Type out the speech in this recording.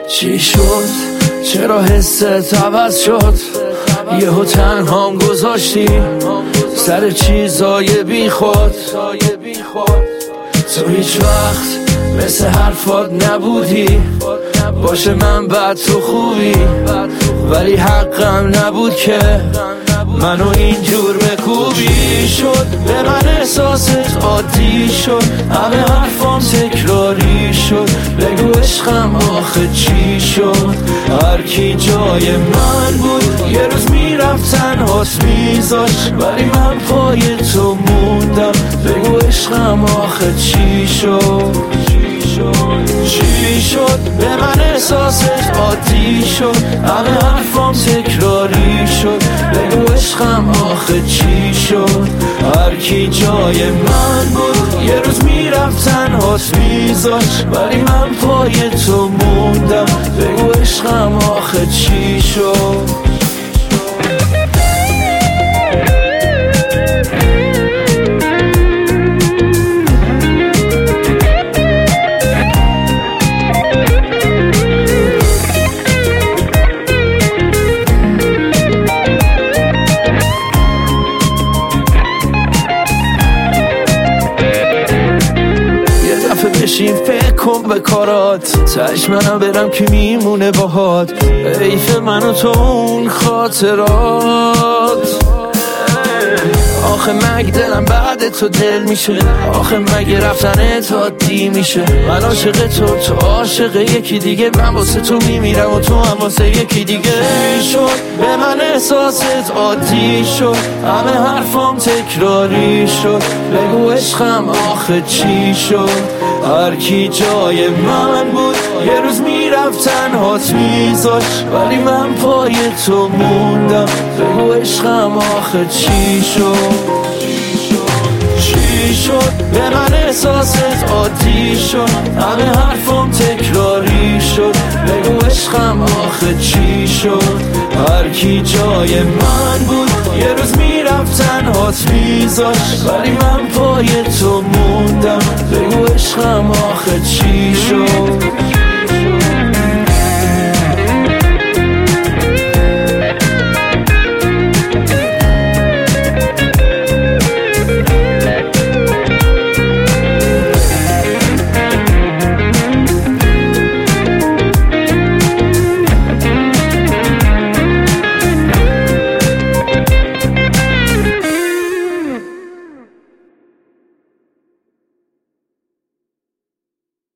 چی شد؟ چرا حست عوض شد؟ یهو تنهام گذاشتی سر چیزای بی خود. تو هیچ وقت مثل حرفات نبودی، باشه من بد تو خوبی، ولی حقم نبود که منو اینجور بکوبی. شد به من احساست عادی شد، همه حرفام تکراری شد. بگو عشقم آخه چی شد؟ هر کی جای من بود یه روز میرفت تنهات میذاشت، ولی من پای تو موندم. بگو عشقم آخه چی شد؟ چی شد؟ به من احساست عادی شد، همه حرفام تکراری شد. بگو عشقم آخه چی شد؟ هر کی جای من بود یه روز میرفت تنهات میذاشت، ولی من پای تو موندم. بگو عشقم آخه چی شد؟ بشین فکر کن به کارات، تش منم برم که میمونه باهات. حیف من و تو اون خاطرات. آخه مگه دلم بعد تو دل میشه؟ آخه مگه رفتن تو عادی میشه؟ من عاشق تو عاشق یکی دیگه، من واسه تو میمیرم و تو هم واسه یکی دیگه. شد به من احساست عادی شد، همه حرفام تکراری شد. بگو عشقم آخه چی شد؟ هر کی جای من بود یه روز میرفت تنهات میذاشت، ولی من پای تو موندم. بگو عشقم آخه چی شد؟ چی شد؟ به من احساست عادی شد، همه حرفام تکراری شد. بگو عشقم آخه چی شد؟ هر کی جای من بود یه روز میرفت تنهات میذاشت، ولی من پای تو موندم. بگو عشقم آخه چی شد؟